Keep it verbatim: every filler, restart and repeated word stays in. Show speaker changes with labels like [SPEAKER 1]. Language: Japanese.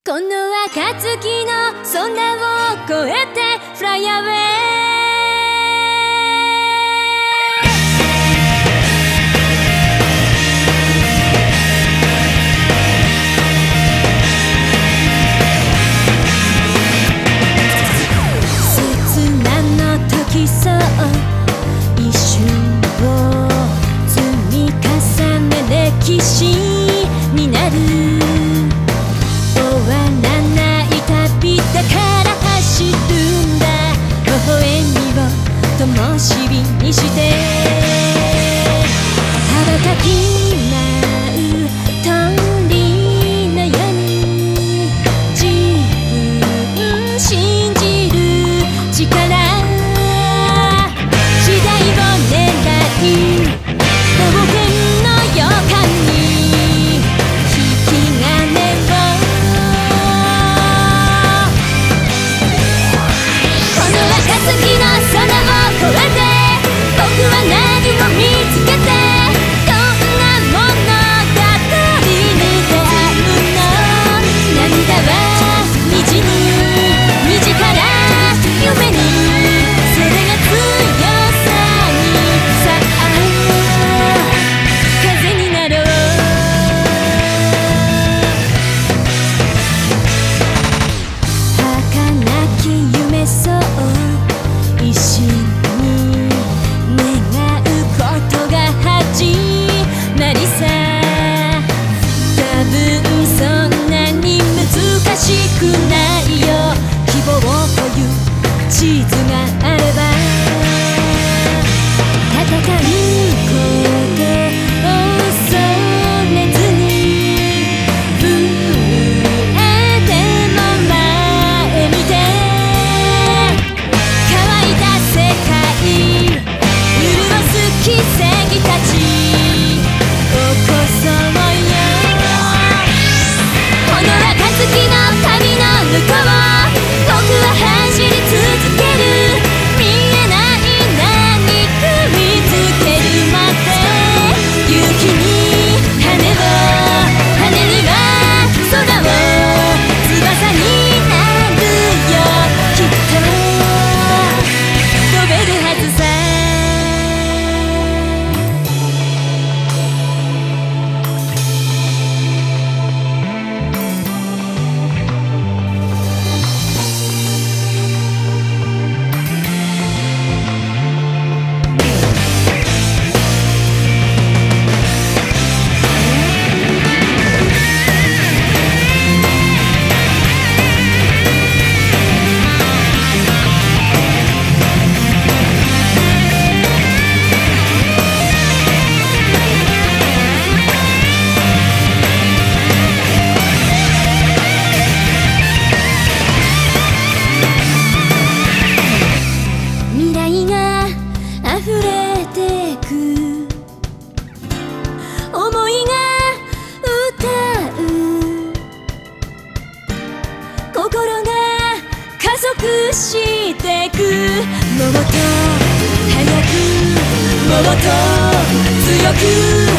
[SPEAKER 1] この暁の空を越えて Fly away歴史になる終わらない旅だから走るんだ微笑みを灯火にして羽ばたき舞う鳥のように自分信じる力時代を狙い地図があれば戦うことを恐れずに震えても前見て乾いた世界潤す奇跡たち起こそうよこの暁の旅の向こう僕は走り続ける見えない何か見つけるまで勇気に羽を羽には空を翼になるよきっと飛べるはずさ思いが歌う心が加速してくもっと速くもっと強く